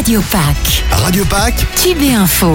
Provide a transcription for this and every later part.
Radio Pack. Radio Pack. Tube et Info.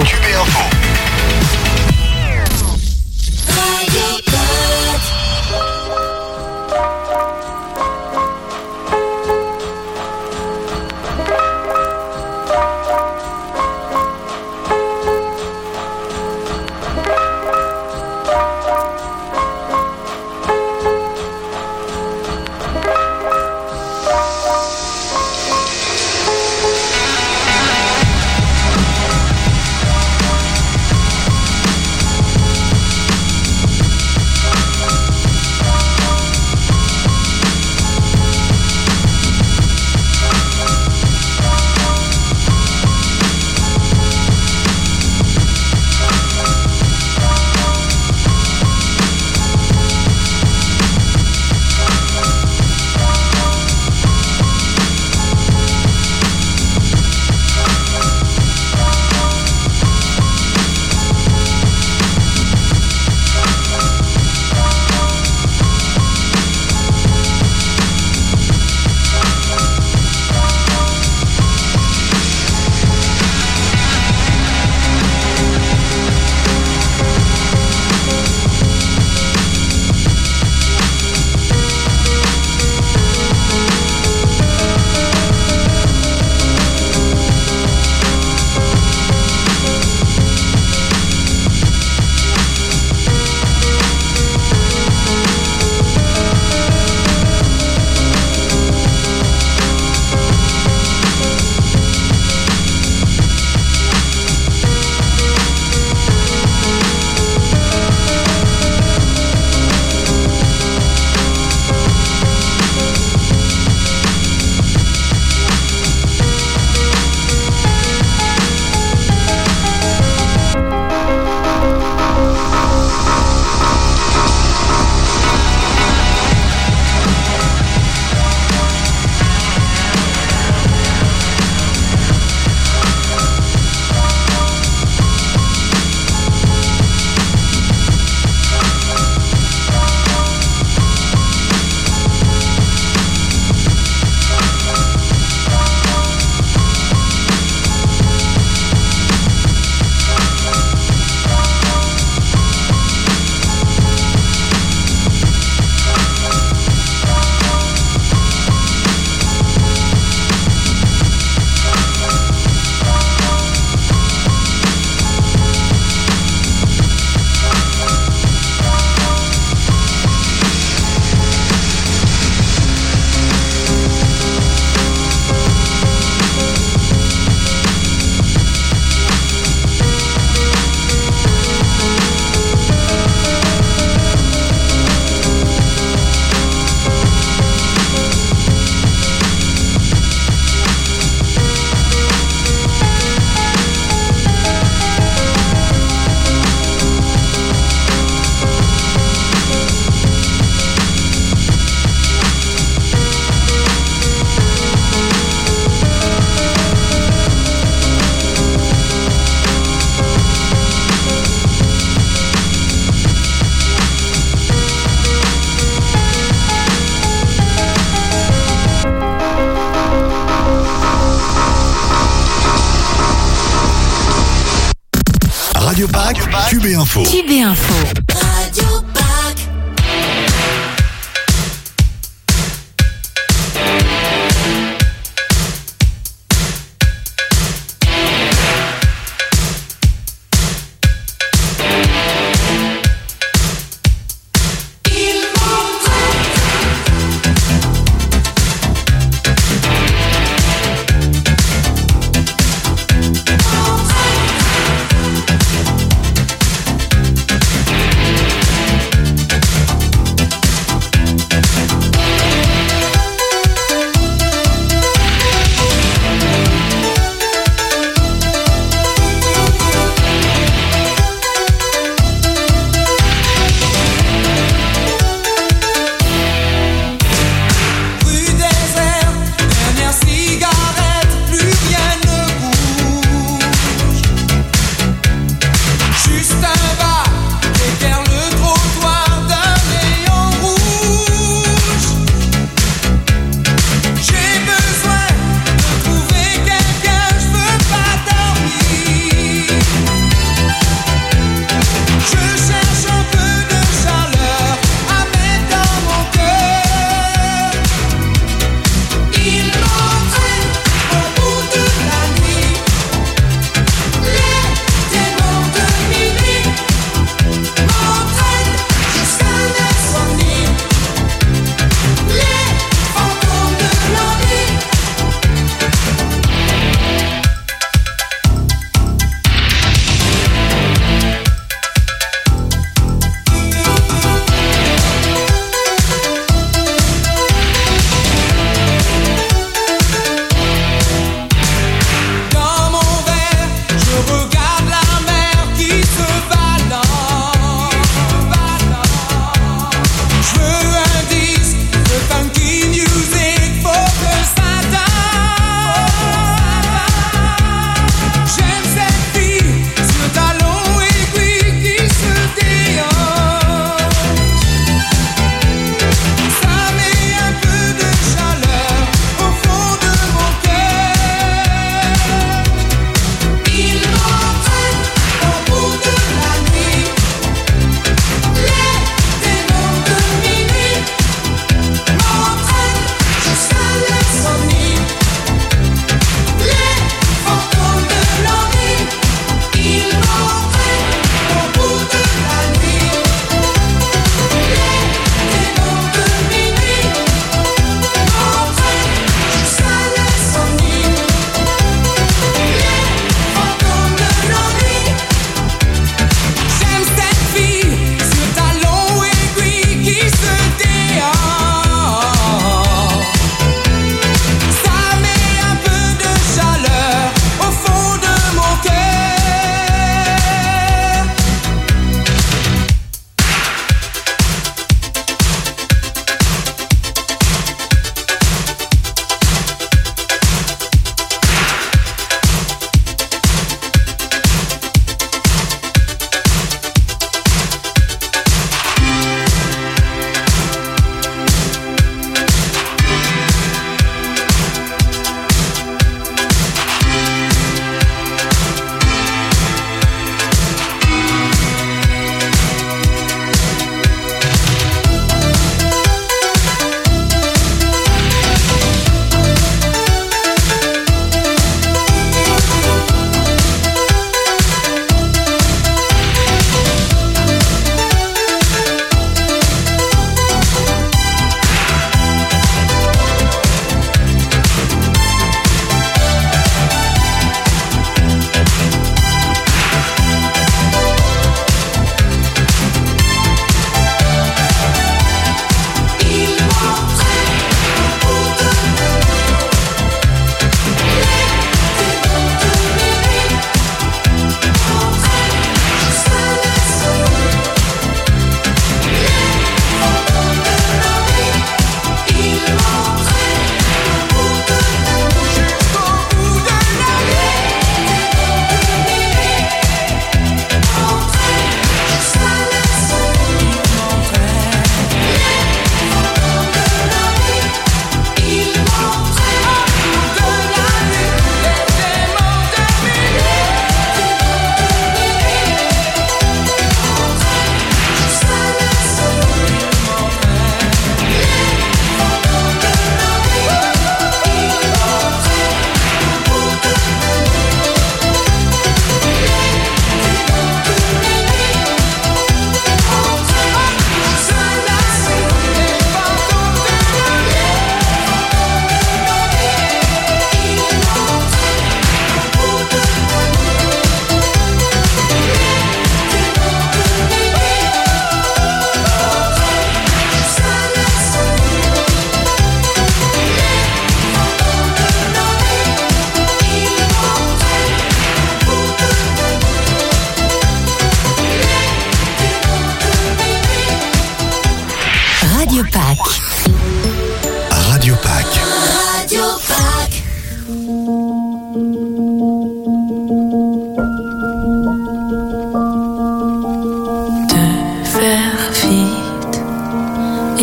Radio Pack, Tube et Info. Tube et Info. Radio Pack.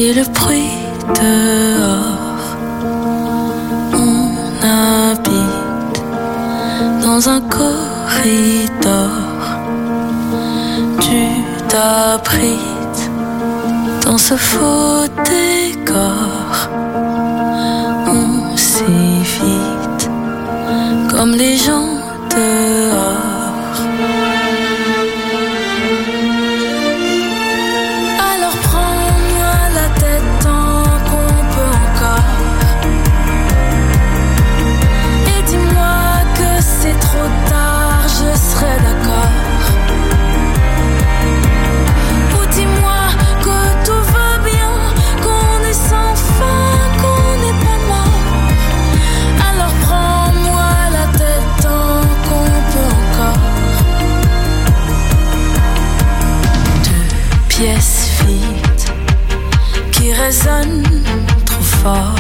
et le bruit dehors. On habite dans un corridor. Tu t'abrites dans ce faux décor. On s'évite comme les gens dehors. Alors prends-moi la tête tant qu'on peut encore. Et dis-moi que c'est trop tard, je serai d'accord. Ou dis-moi que tout va bien, qu'on est sans fin, qu'on n'est pas mort. Alors prends-moi la tête tant qu'on peut encore. Deux pièces vides qui résonnent trop fort.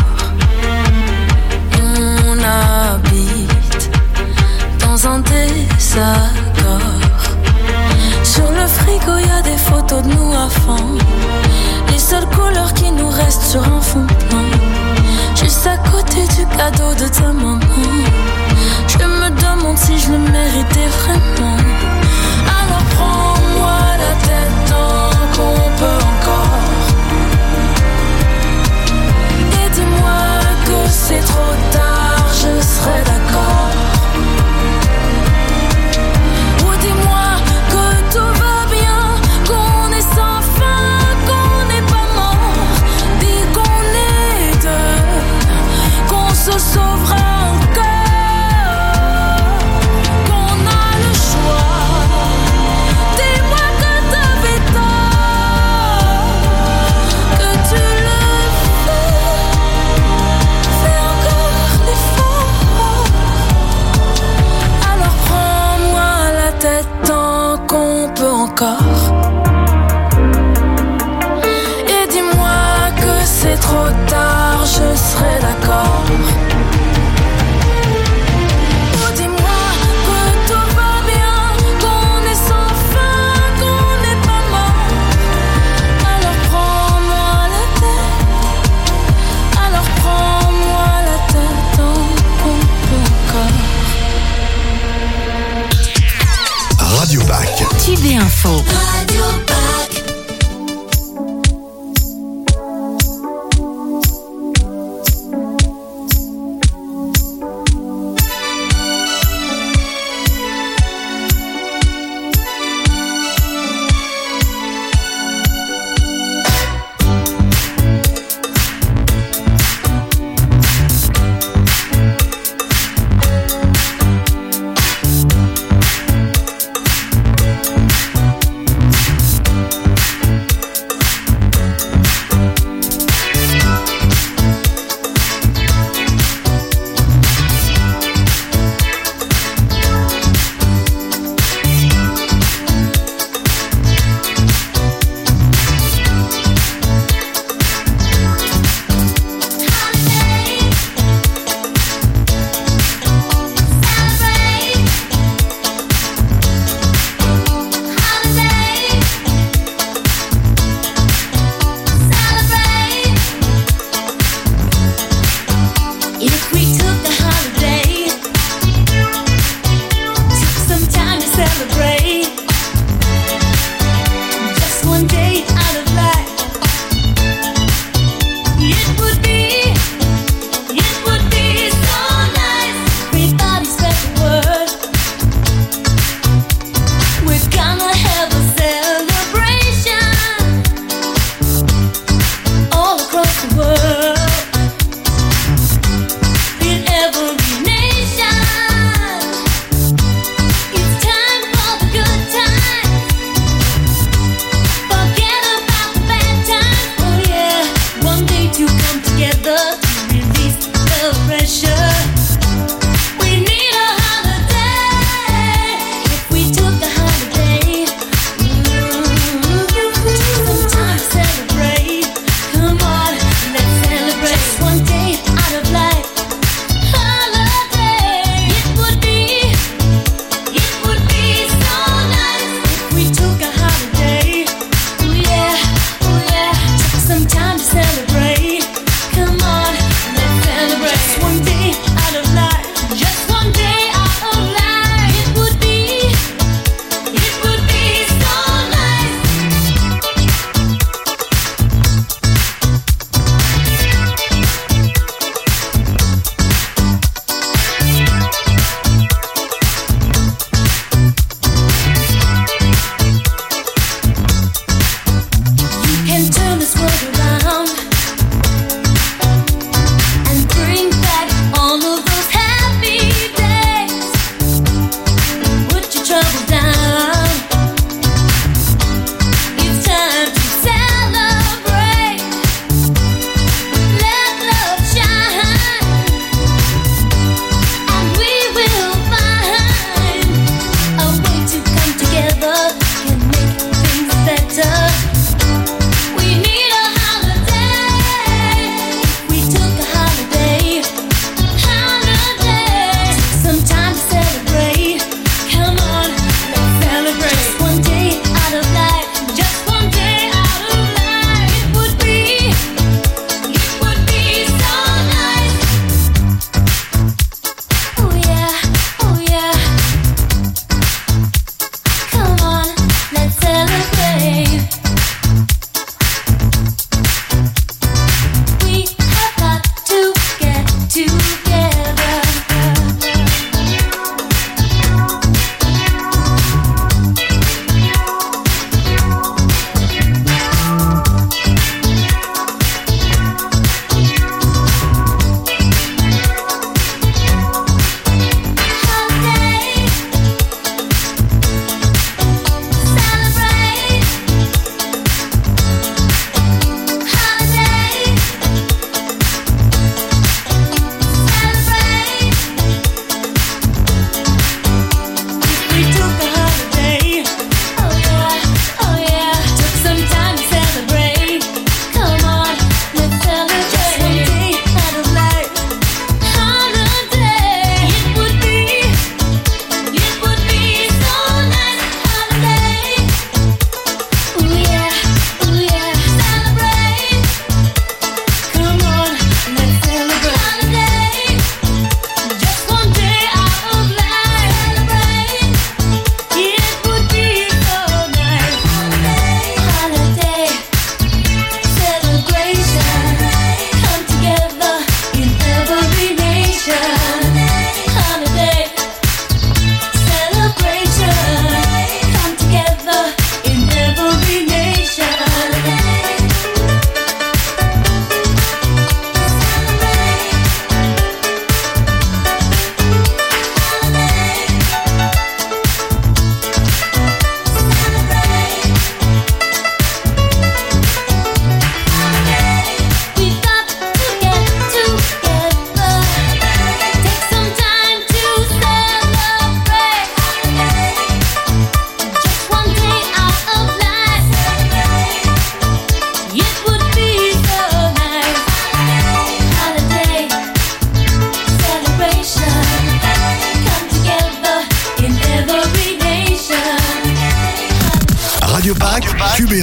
On habite dans un désaccord. Sur le frigo y a des photos de nous à fond. Les seules couleurs qui nous restent sur un fond blanc. Juste à côté du cadeau de ta maman. Je me demande si je le méritais vraiment. Alors prends-moi la tête tant qu'on peut encore. Et dis-moi que c'est trop tard, je serai d'accord. Ou dis-moi que tout va bien, qu'on est sans fin, qu'on n'est pas mort. Dis qu'on est deux, qu'on se sauvera encore, qu'on a le choix. Dis-moi que t'avais tort, que tu le fais encore l'effort. Alors prends-moi la tête tant qu'on peut encore. Et dis-moi que c'est trop tard, je serai d'accord. Ou dis-moi que tout va bien, qu'on est sans fin, qu'on n'est pas mort. Alors prends-moi la tête. Alors prends-moi la tête tant qu'on peut encore. Radio Bac. Tube et Info. Radio Bac.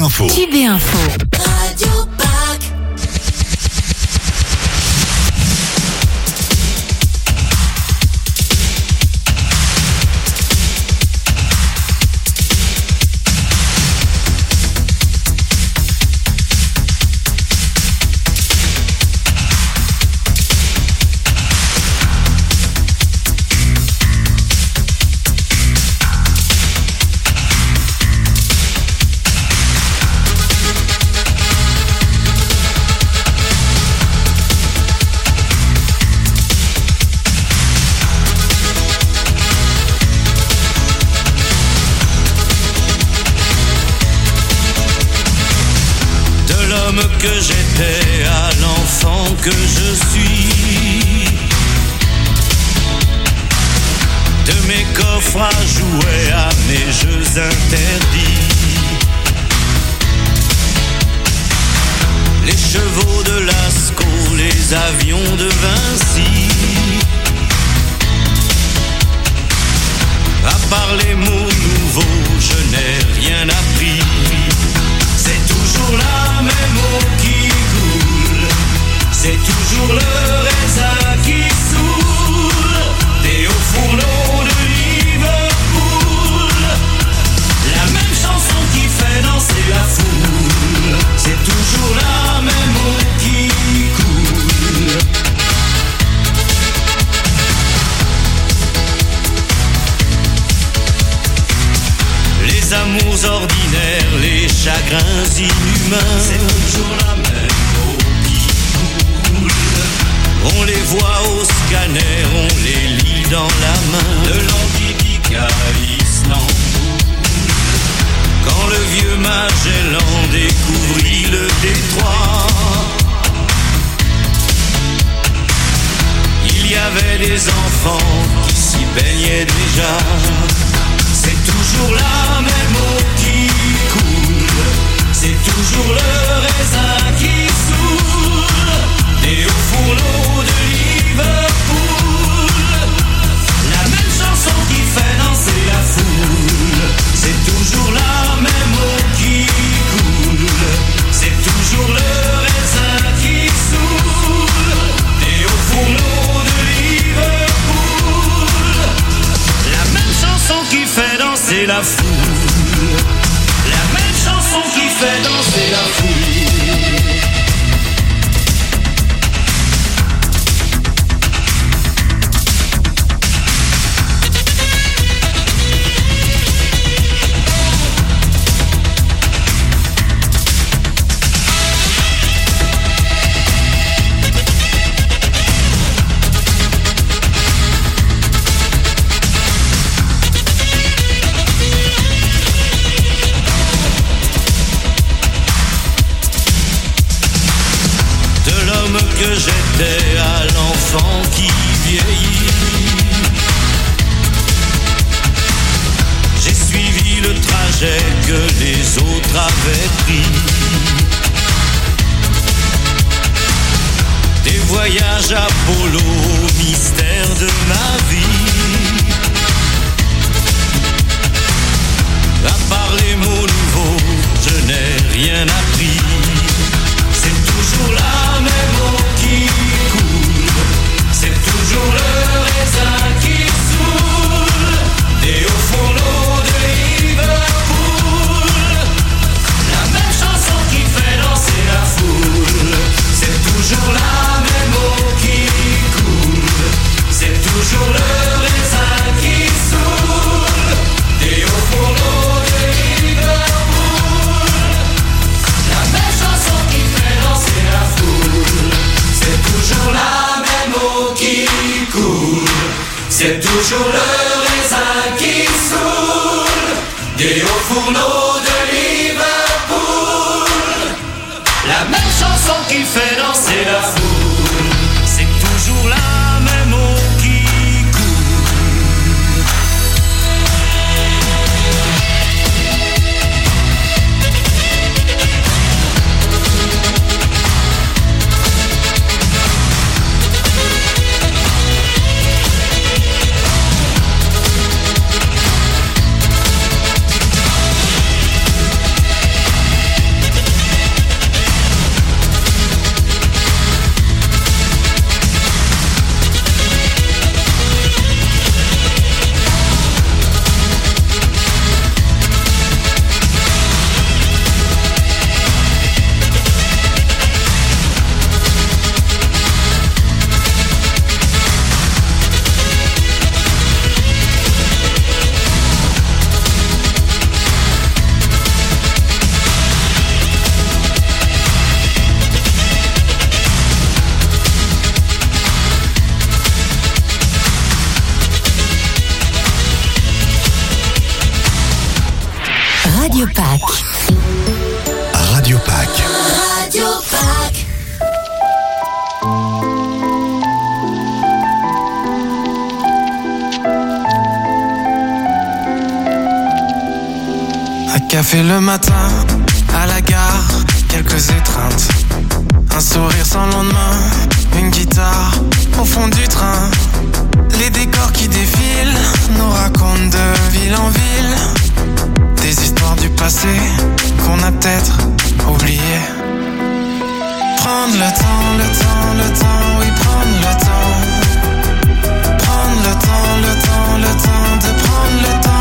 Info. QB Info. Radio Pack. Que j'étais à l'enfant que je suis, de mes coffres à jouets à mes jeux interdits, les chevaux de Lascaux, les avions de Vinci, à part les mots nouveaux, je n'ai rien appris. C'est toujours la même eau qui coule, c'est toujours le raisin qui saoule, des hauts fourneaux de Liverpool, la même chanson qui fait danser la foule, c'est toujours la même eau qui coule. Les amours ordinaires, les chagrins inhumains, c'est toujours la même eau qui coule. On les voit au scanner, on les lit dans la main, de l'Antiquité à Istanbul. Quand le vieux Magellan découvrit le détroit, il y avait des enfants qui s'y baignaient déjà. C'est toujours la même eau qui coule, c'est toujours le raisin qui saoule, des hauts fourneaux de Liverpool, la même chanson qui fait danser la foule, c'est toujours la même eau qui coule, c'est toujours le raisin qui saoule, des hauts fourneaux de Liverpool, la même chanson qui fait danser la foule, la même chanson qui fait danser la foule. Que j'étais à l'enfant qui vieillit, j'ai suivi le trajet que les autres avaient pris, des voyages à Polo au mystère de ma vie, à part les mots nouveaux, je n'ai rien appris. C'est toujours la même eau qui coule, c'est toujours le raisin qui saoule, des hauts fourneaux de Liverpool, la même chanson qui fait danser la foule, c'est toujours la même eau qui coule, c'est toujours le raisin qui saoule, des hauts fourneaux de Liverpool, la même chanson qui fait danser la foule, c'est toujours la même eau qui coule, c'est toujours le raisin qui saoule, des hauts fourneaux de Liverpool, la même chanson qui fait danser la foule, c'est toujours la même eau qui coule. café le matin, à la gare, quelques étreintes. Un sourire sans lendemain, une guitare au fond du train. Les décors qui défilent nous racontent de ville en ville des histoires du passé qu'on a peut-être oubliées. Prendre le temps, le temps, le temps, oui prendre le temps. Prendre le temps, le temps, le temps de prendre le temps.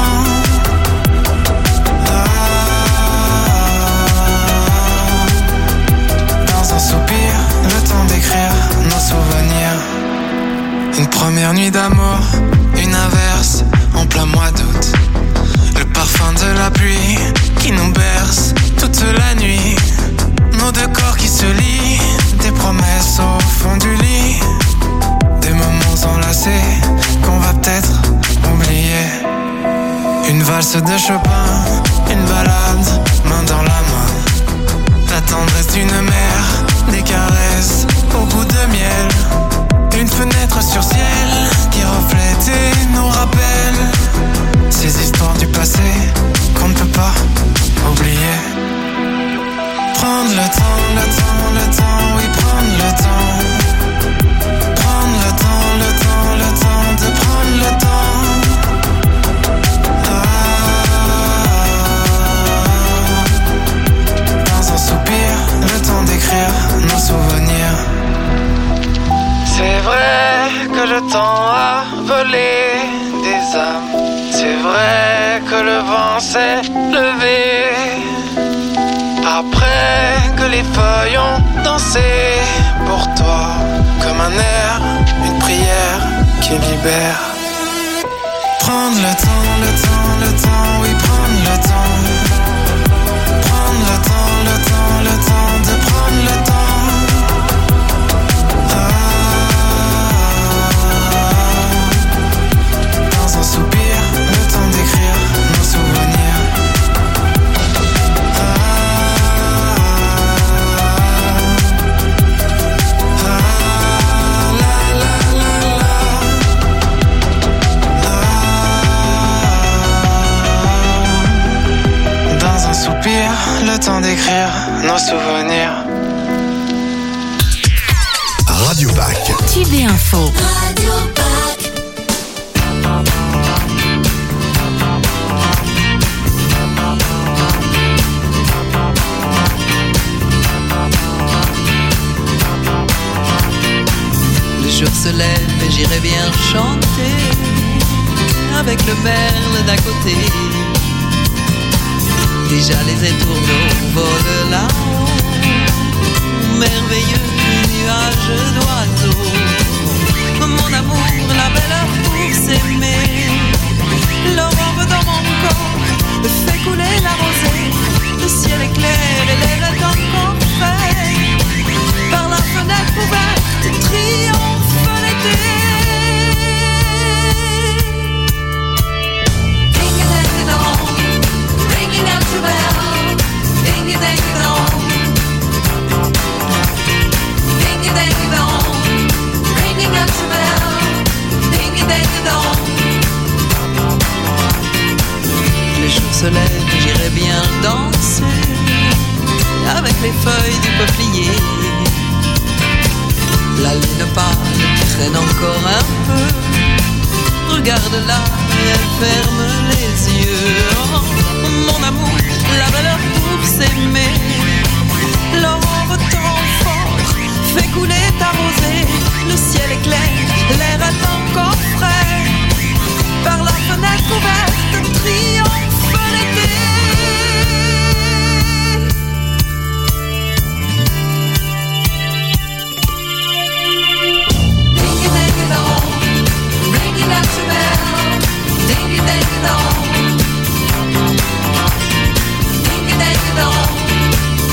Dans un soupir, le temps d'écrire nos souvenirs. Une première nuit d'amour, une averse en plein mois d'août. Le parfum de la pluie qui nous berce toute la nuit. Nos deux corps qui se lient, des promesses au fond du lit. Des moments enlacés qu'on va peut-être oublier. Une valse de Chopin, une balade, main dans la main. La tendresse d'une mère, des caresses au bout de miel. Une fenêtre sur ciel qui reflète et nous rappelle ces histoires du passé qu'on ne peut pas oublier. Prendre le temps, le temps, le temps, oui prendre le temps. Prendre le temps, le temps, le temps de prendre le temps. Dans un soupir, le temps d'écrire nos souvenirs. C'est vrai que le temps a volé des âmes. C'est vrai que le vent s'est levé. Après que les feuilles ont dansé pour toi. Comme un air, une prière qui libère. Prendre le temps, le temps, le temps, oui prendre le temps. Prendre le temps, le temps, le temps de prendre le temps. Un soupir, le temps d'écrire nos souvenirs. Dans un soupir, le temps d'écrire nos souvenirs. Radio Bac. Tube et Info. Radio Bac. Le jour se lève et j'irai bien chanter avec le merle d'à côté. Déjà les étourneaux volent là-haut, merveilleux nuage d'oiseaux. Mon amour, la belle heure pour s'aimer. L'aurore dans mon corps fait couler la rosée. Le ciel est clair et l'air est encore frais. Par la fenêtre ouverte triomphe l'été. Ding-a-dang-a-dong, ringing out the bell. Ding-a-dang-a-dong, ding-a-dang-a-dong, ringing out the bell. Ding-a-dang-a-dong. Le jour se lève et j'irai bien danser avec les feuilles du peuplier. La lune pâle traîne encore un peu. Regarde-la et elle ferme les yeux. Oh, mon amour, la belle heure pour s'aimer. L'aurore tant fort fait couler ta rosée. Le ciel est clair, l'air est encore frais. Par la fenêtre ouverte triomphe l'été. Ringing out the bell, ding-a-dang-a-dong, ding-a-dang-a-dong,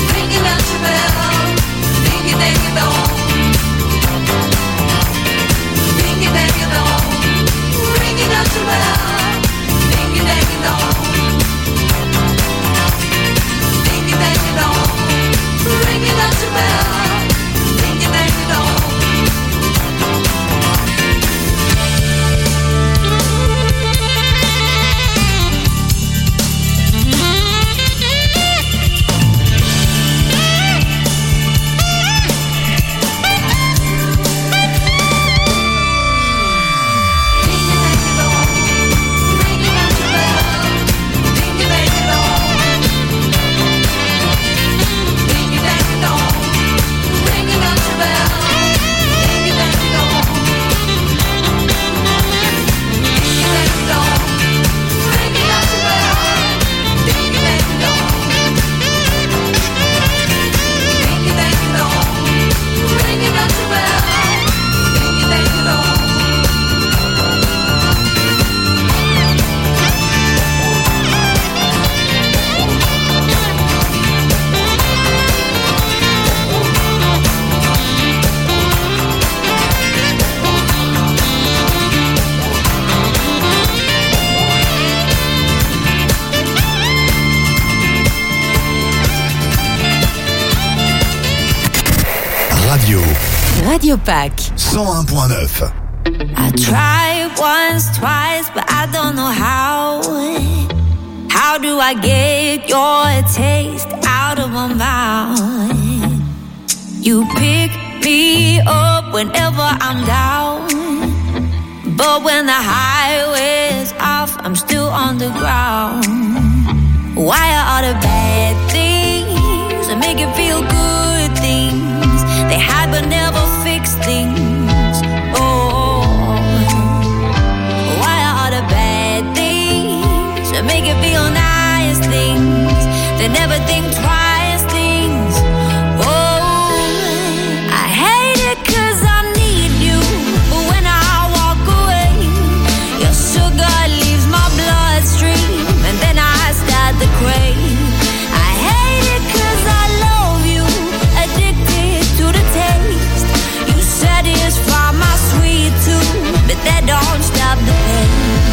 Radio. Radio Pâques 101.9. I tried once, twice, but I don't know how. How do I get your taste out of my mouth? You pick me up whenever I'm down, but when the highway's off, I'm still on the ground. Why are all the bad things that make you feel good things? They hide but never fix things. Oh, why are all the bad things that make you feel nice things? They never think twice things. Oh, I hate it 'cause I need you, but when I walk away, your sugar leaves my bloodstream, and then I start to crave. I hate it 'cause I love you, addicted to the taste. You satisfy my sweet tooth, but that don't stop the pain.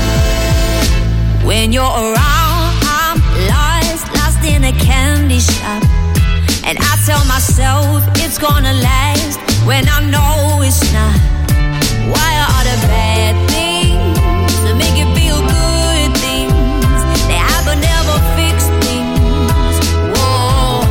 When you're around, I'm lost in a candy shop, and I tell myself it's gonna last when I know it's not. Why are all the bad things that make you feel good things? They have but never fix things. Whoa.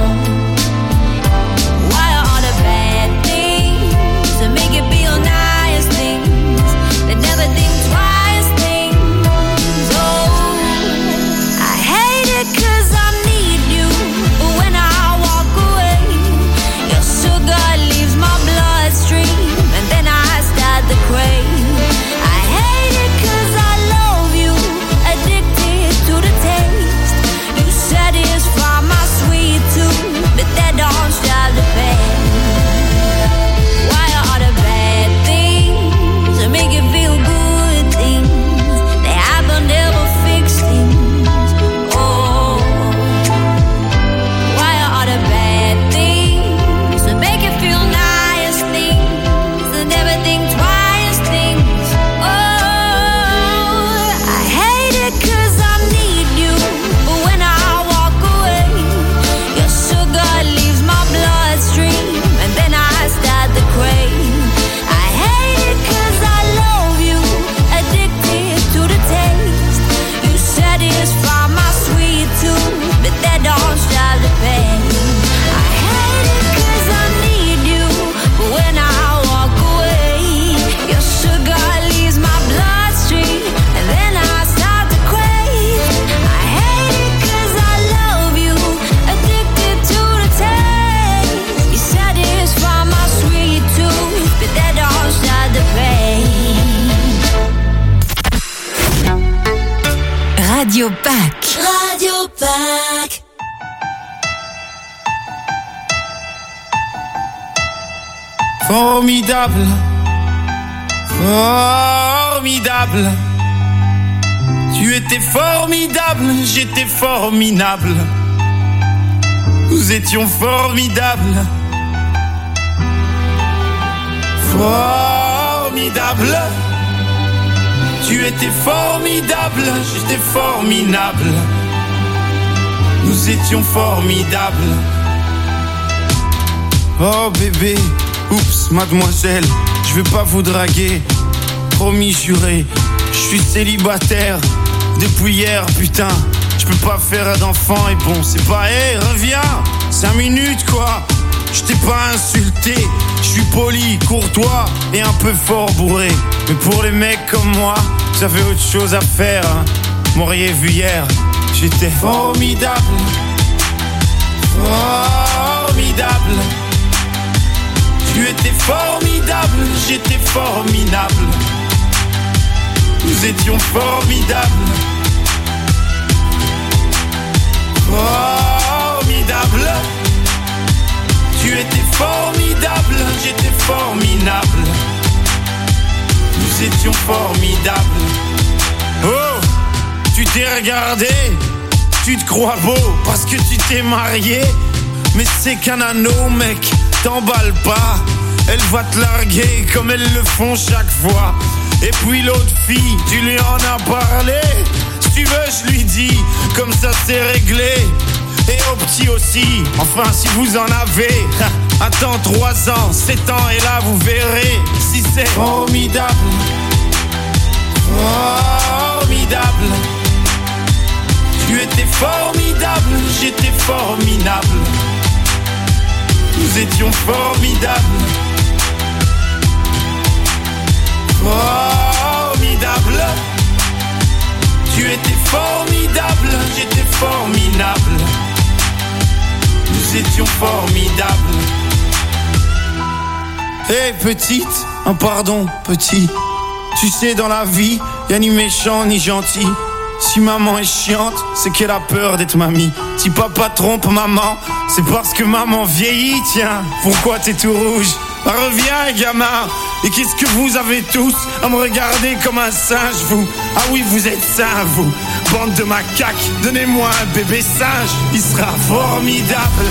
Why are all the bad things that make you feel nice things? They never think twice things. Oh, I hate it 'cause I need you, but when I walk away, your sugar leaves my bloodstream, and then I start to crave. I hate it 'cause I love you, addicted to the taste. You satisfy my sweet tooth, but that don't stop the pain. Why are all the bad things that make you feel good things? They have but never fix things. Oh, why are all the bad things that make you feel nice things? They never think twice things. Oh, I hate it 'cause I need you, but when I walk away, your sugar leaves my bloodstream, and then I start to crave. I hate it 'cause I love you, addicted to the taste. You satisfy my sweet tooth, but that don't stop the pain. I hate it 'cause I need you, but when I walk away, your sugar leaves my bloodstream, and then I start to crave. I hate it 'cause I love you, addicted to the taste. You satisfy my sweet tooth, but that don't stop the pain. Radio Pâques Radio Pâques. Formidable, formidable. Tu étais formidable, j'étais formidable. Nous étions formidables. Formidable. Tu étais formidable, j'étais formidable. Nous étions formidables. Oh bébé, oups, mademoiselle, je vais pas vous draguer. Promis, juré, je suis célibataire depuis hier, putain. Je peux pas faire d'enfant et bon, c'est pas, hey, reviens, 5 minutes quoi. Je t'ai pas insulté, je suis poli, courtois et un peu fort bourré. Mais pour les mecs comme moi, vous avez autre chose à faire, hein. M'auriez vu hier, j'étais formidable. Formidable. Tu étais formidable, j'étais formidable. Nous étions formidables. Formidable. Tu étais formidable, j'étais formidable. Nous étions formidables. Oh, tu t'es regardé, tu te crois beau parce que tu t'es marié. Mais c'est qu'un anneau, mec, t'emballe pas. Elle va te larguer comme elles le font chaque fois. Et puis l'autre fille, tu lui en as parlé. Si tu veux, je lui dis, comme ça c'est réglé. Et au petit aussi, enfin si vous en avez. Attends 3 ans, 7 ans et là vous verrez si c'est formidable. Formidable. Tu étais formidable, j'étais formidable. Nous étions formidables. Formidable. Tu étais formidable, j'étais formidable. Nous étions formidables. Hey petite, un pardon petit. Tu sais dans la vie, y'a ni méchant ni gentil. Si maman est chiante, c'est qu'elle a peur d'être mamie. Si papa trompe maman, c'est parce que maman vieillit. Tiens, pourquoi t'es tout rouge? Bah, reviens gamin. Et qu'est-ce que vous avez tous à me regarder comme un singe, vous? Ah oui, vous êtes sains, vous. Bande de macaques, donnez-moi un bébé singe. Il sera formidable.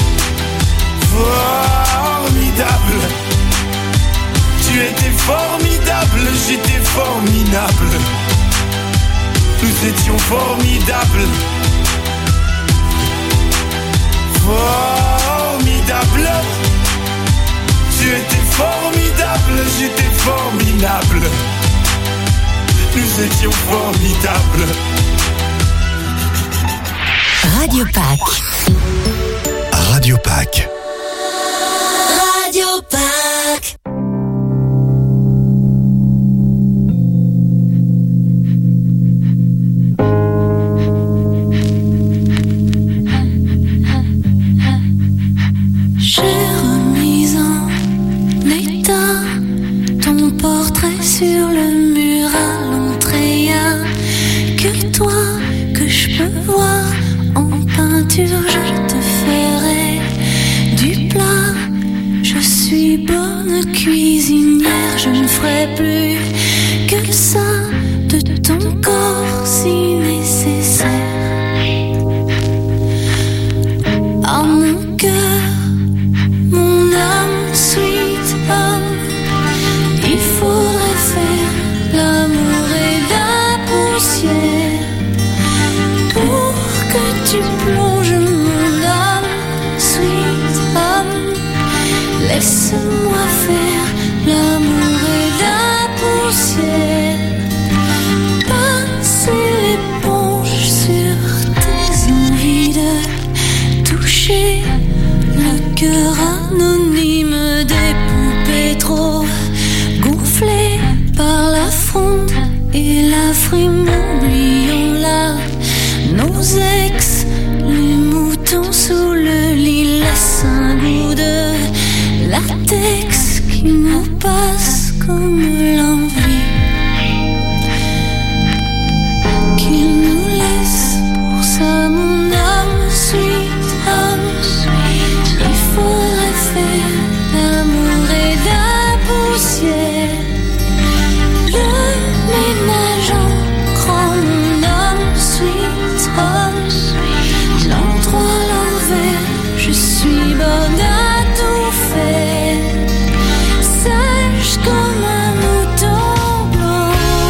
Formidable. Tu étais formidable, j'étais formidable. Nous étions formidables. Formidable. Tu étais formidable, j'étais formidable. Nous étions formidables. Radio Pack. Radio Pack. Radio Pack. J'ai remis en état ton portrait sur le mur à l'entrée. Y'a que toi que je peux voir en peinture. Je te ferai du plat. Je suis bonne cuisinière. Je ne ferai plus que ça de ton corps si nécessaire. À mon cœur, mon âme, sweet âme, il faudrait faire l'amour et la poussière pour que tu plonges mon âme, sweet âme. Laisse-moi faire l'amour et la poussière, passer l'éponge sur tes envies de toucher le cœur anonyme des poupées trop gonflées par la fronde et la frime. Oublions-la, nos ex, les moutons sous le lit. Laisse un goût de latex qui nous passe comme l'envie, qu'il nous laisse pour ça mon âme, sweet âme. Il faudrait faire l'amour et la poussière, le ménage en grand mon âme, sweet âme. L'endroit, l'envers, je suis bonne à tout faire, sage comme un mouton blanc.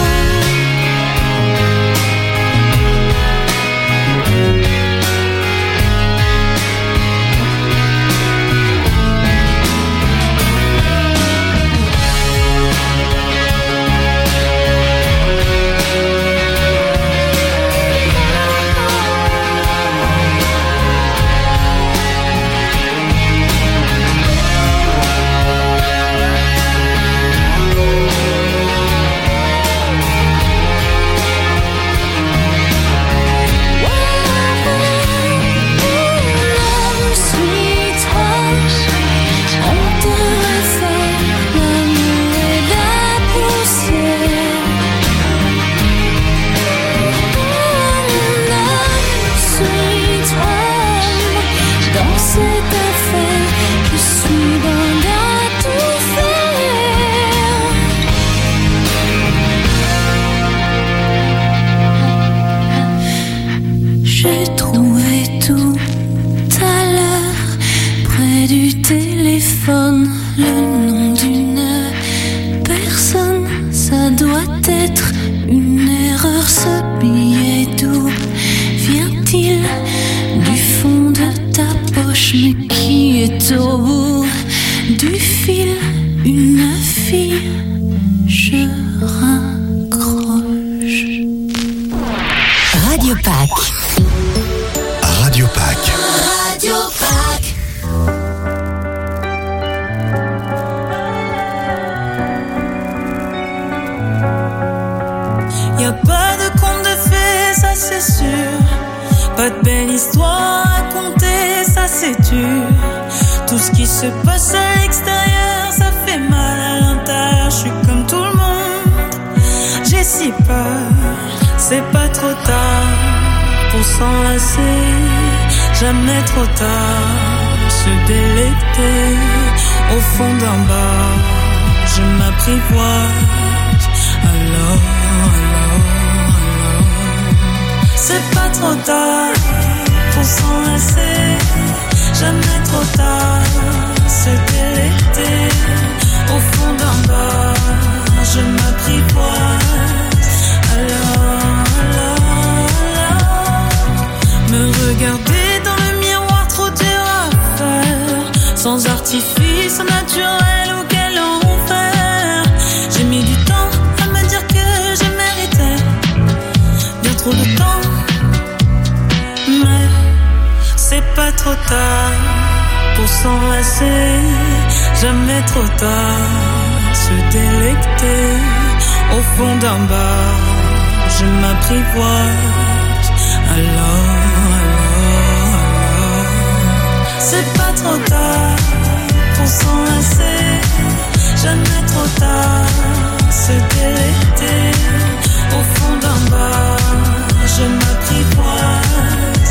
J'ai trouvé tout à l'heure près du téléphone le nom d'une personne. Ça doit être une erreur, ce billet. D'où vient-il? Du fond de ta poche, mais qui est au bout file une fille, je raccroche. Radio Pâques. Radio Pâques. Radio Pâques. Y'a pas de conte de fées, ça c'est sûr. Pas de belle histoire à raconter, ça c'est dur. Tout ce qui se passe à l'extérieur, ça fait mal à l'intérieur. Je suis comme tout le monde, j'ai si peur. C'est pas trop tard pour s'enlacer, jamais trop tard. Se délecter au fond d'un bar, je m'apprivoise. Alors. C'est pas trop tard pour s'enlacer, jamais trop tard. Se délecter au fond d'un bar, je m'apprivoise. Alors, me regarder dans le miroir, trop dur à faire. Sans artifice, naturel, auquel enfer. J'ai mis du temps à me dire que je méritais bien trop de temps. Mais c'est pas trop tard pour s'enlacer, jamais trop tard. Se délecter au fond d'un bar, je m'apprivoise. Alors, c'est pas trop tard pour s'enlacer, jamais trop tard. Se délecter au fond d'un bar, je m'apprivoise.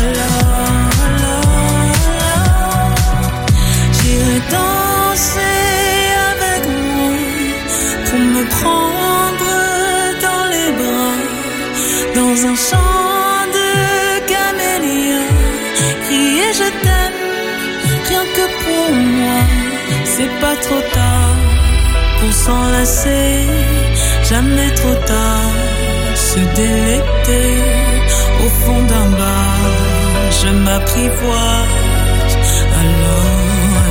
J'irai danser avec moi pour me prendre dans les bras, dans un champ de camélias, crier je t'aime, rien que pour moi. C'est pas trop tard pour s'enlacer, jamais trop tard. Se délecter au fond d'un bar, je m'apprivoise. Alors,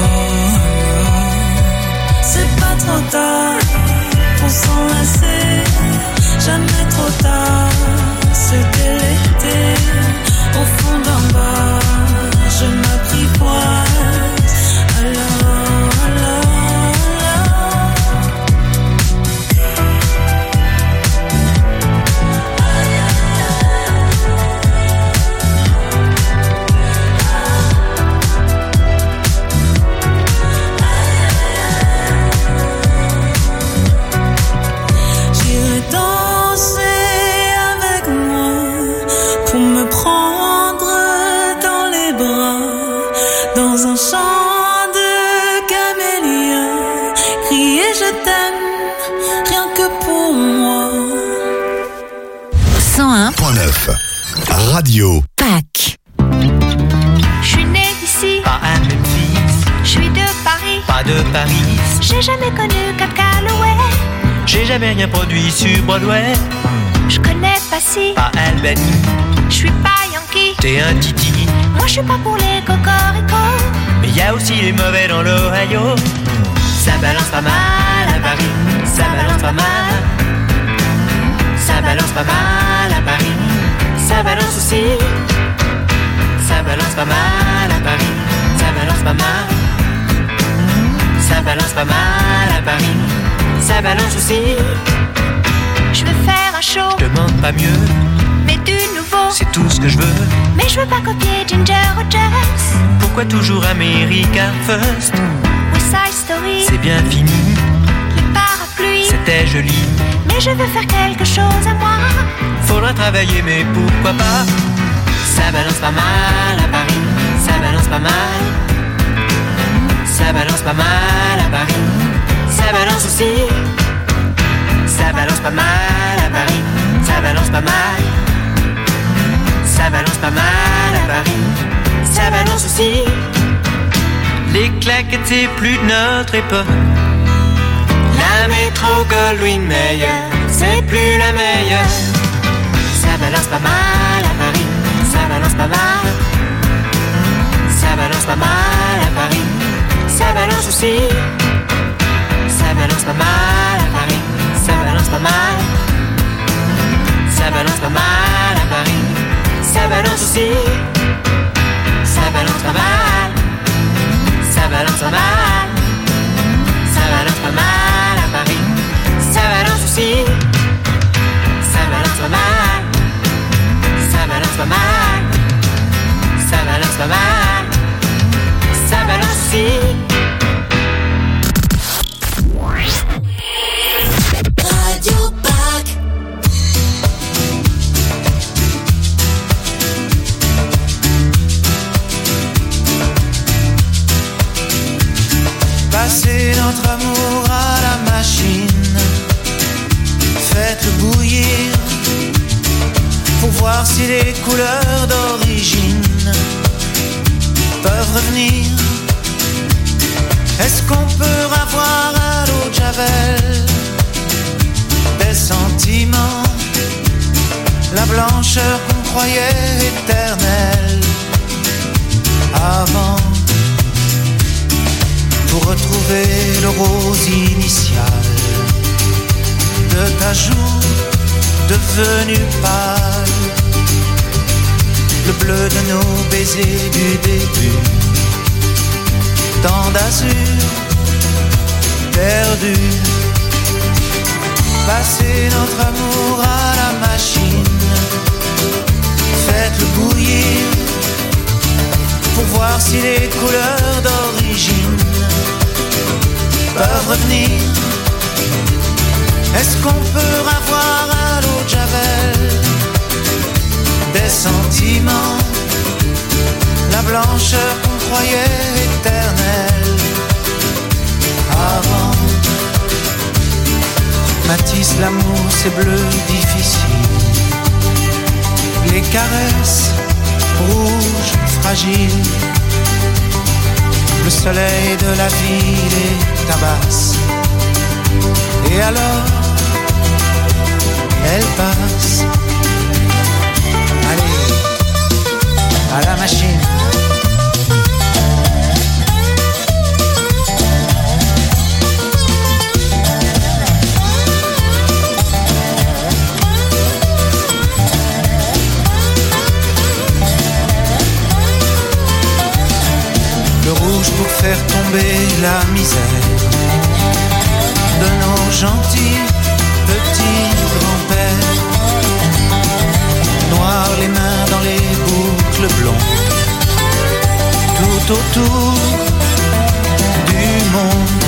c'est pas trop tard pour s'enlacer, jamais trop tard. Se délecter au fond d'un bar, je m'apprivoise. Alors. Radio Pâques. Je suis née d'ici, pas à Memphis. Je suis de Paris, pas de Paris. J'ai jamais connu Cab Calloway. J'ai jamais rien produit sur Broadway. Je connais pas si, pas Albany. Je suis pas Yankee, t'es un titi. Moi je suis pas pour les cocoricots. Mais y a aussi les mauvais dans l'Ohio. Ça balance pas mal à Paris. Ça balance pas mal. Ça balance pas mal à Paris. Ça balance aussi. Ça balance pas mal à Paris. Ça balance pas mal. Ça balance pas mal à Paris. Ça balance aussi. Je veux faire un show, je demande pas mieux, mais du nouveau, c'est tout ce que je veux. Mais je veux pas copier Ginger Rogers. Pourquoi toujours America First? West Side Story, c'est bien fini. Les parapluies, c'était joli. Mais je veux faire quelque chose à moi. Faudra travailler, mais pourquoi pas? Ça balance pas mal à Paris. Ça balance pas mal. Ça balance pas mal à Paris. Ça balance aussi. Ça balance pas mal à Paris. Ça balance pas mal. Ça balance pas mal à Paris. Ça balance aussi. Les claquettes c'est plus de notre époque. La métro Goldwyn Mayer, c'est plus la meilleure. Ça balance pas mal à Paris. Ça balance pas mal. Ça balance pas mal à Paris. Ça balance aussi. balance pas mal. Ça balance pas mal à Paris. Ça balance aussi. Ça balance pas mal. Ça balance pas mal. Ça balance pas mal. Ça balance aussi. Radio Pack. Passez notre amour à la machine, faites-le bouillir pour voir si les couleurs d'origine peuvent revenir. Est-ce qu'on peut avoir à l'eau de Javel des sentiments, la blancheur qu'on croyait éternelle avant, pour retrouver le rose initial de ta joue devenue pâle, le bleu de nos baisers du début, tant d'azur perdu. Passez notre amour à la machine, faites-le bouillir pour voir si les couleurs d'origine peuvent revenir. Est-ce qu'on peut avoir à l'eau de Javel des sentiments, la blancheur qu'on croyait éternelle avant? Matisse, l'amour c'est bleu difficile, les caresses rouges fragiles, le soleil de la ville les tabasse. Et alors, elle passe. Allez, à la machine. Le rouge pour faire tomber la misère de nos gentils petits grands-pères. Noir les mains dans les boucles blondes, tout autour du monde.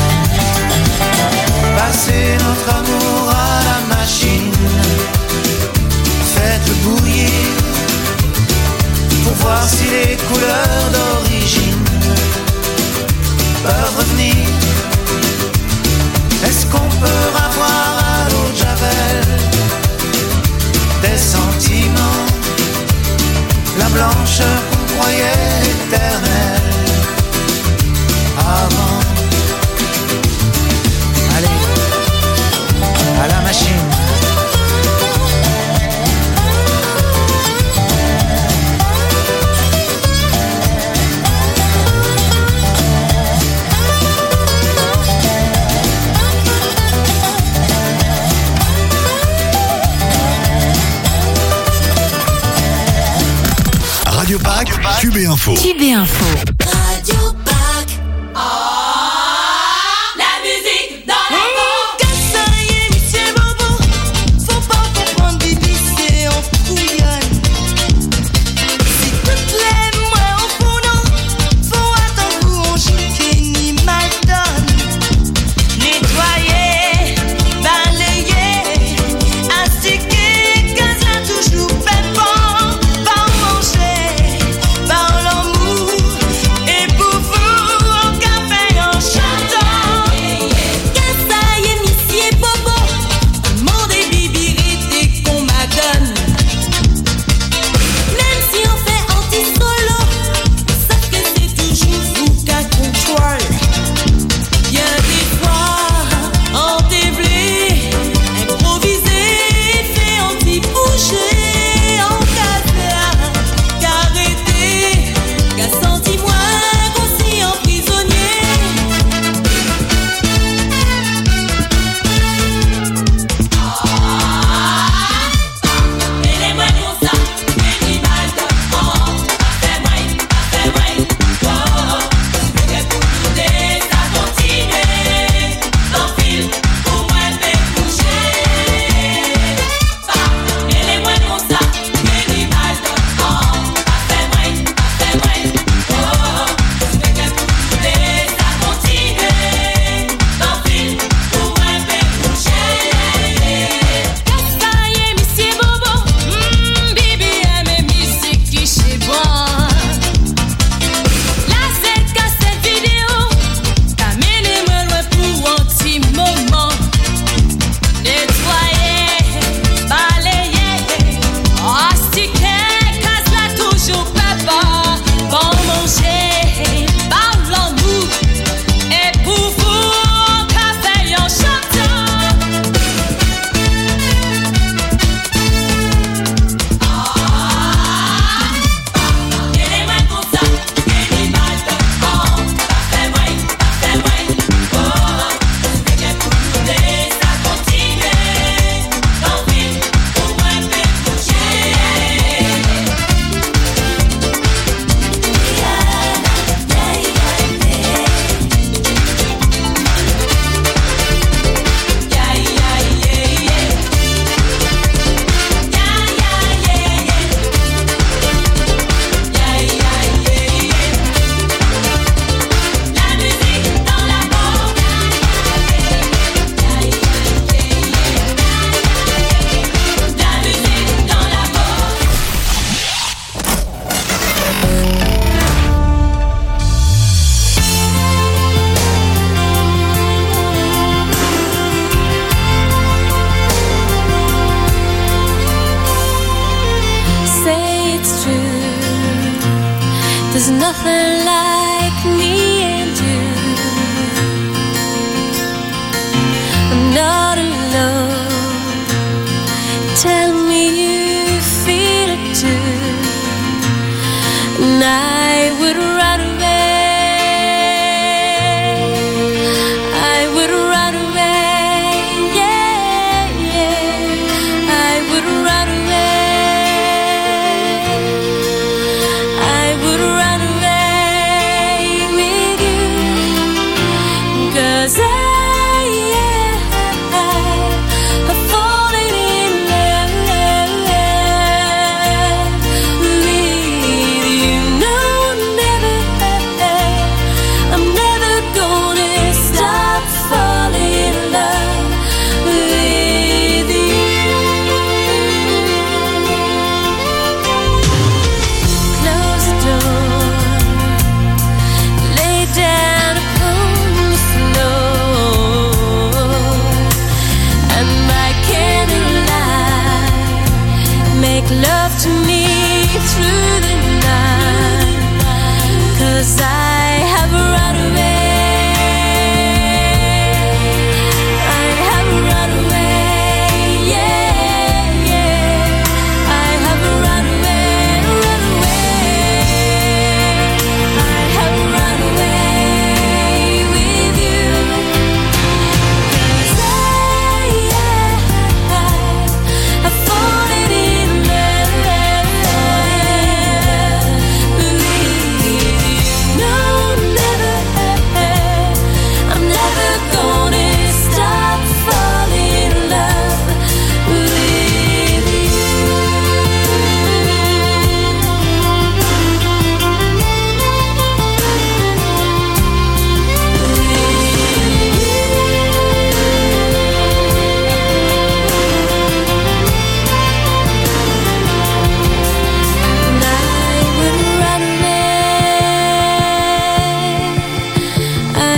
Passez notre amour à la machine, faites-le bouillir pour voir si les couleurs d'origine peuvent revenir. Est-ce qu'on peut avoir à l'eau de Javel des sentiments, la blancheur qu'on croyait éternelle avant? Allez, à la machine. Radio Pack, QB Info. QB Info. Radio Pack. La musique dans la peau. Cassarier, monsieur Bobo. Faut pas comprendre, Bibi, c'est en couillonne. Si toutes les mois en fondant, faut attendre où on chique ni mal donne. Nettoyer, balayer, astiquer, gaz là toujours pépant. Par manger, par l'amour,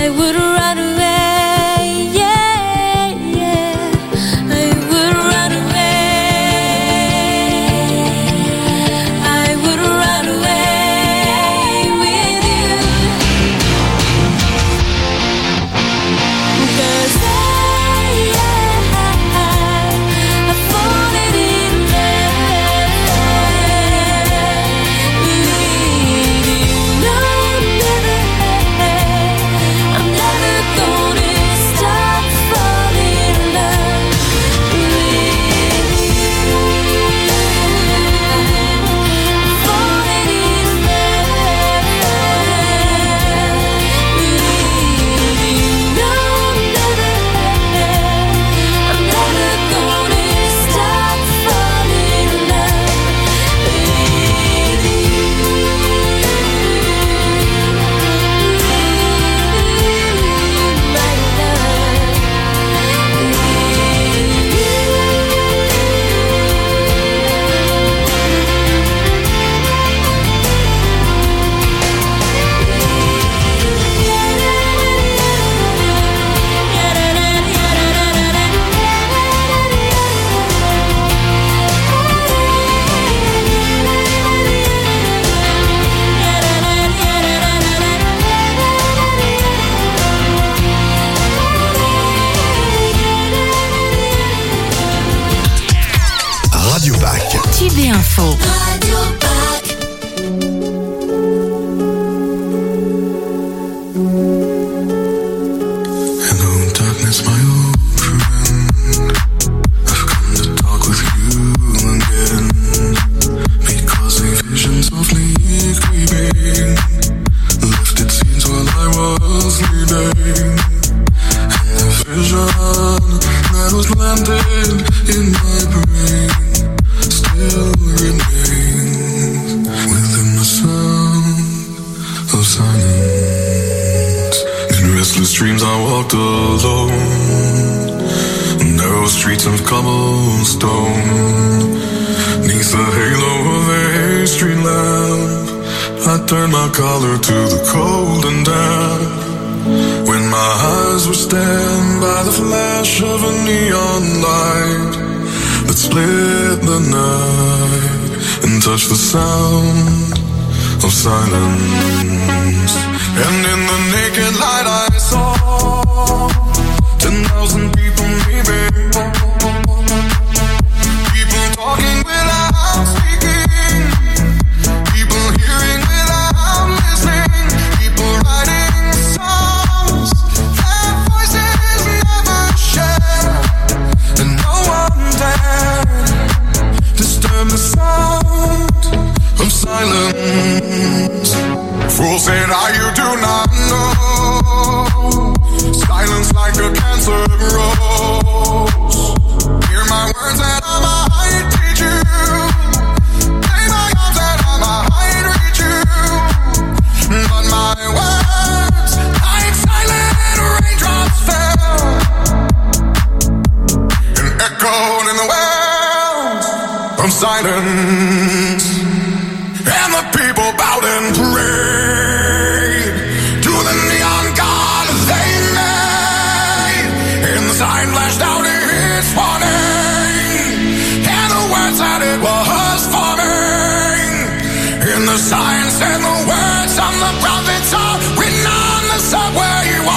I would run away, yeah, yeah. I would run away. I would run away with you. 'Cause I've fallen in love with you. No, never. I'm never gonna stop falling in love with you. Falling in love with you. No, never. I'm never gonna stop falling in love with Radio Pack. Tube et Info. Radio Pack. Hello, darkness, my old friend. I've come to talk with you again. Because a vision softly creeping left its scenes while I was sleeping. And the vision that was landed in my brain still remains within the sound of silence. In restless dreams I walked alone, narrow streets of cobblestone. Neath the halo of a street lamp, I turned my collar to the cold and damp. When my eyes were stabbed by the flash of a neon light that split the night and touched the sound of silence. And in the naked light I saw 10,000 people maybe. People talking without speaking. People hearing without listening. People writing songs that voices never share. And no one dared disturb the sound of silence. Fool said, you do not know. Silence like a cancer grows. Hear my words that I might teach you. Lay my arms that I might reach you. But my words, like silent raindrops fell and echoed in the wells of silence.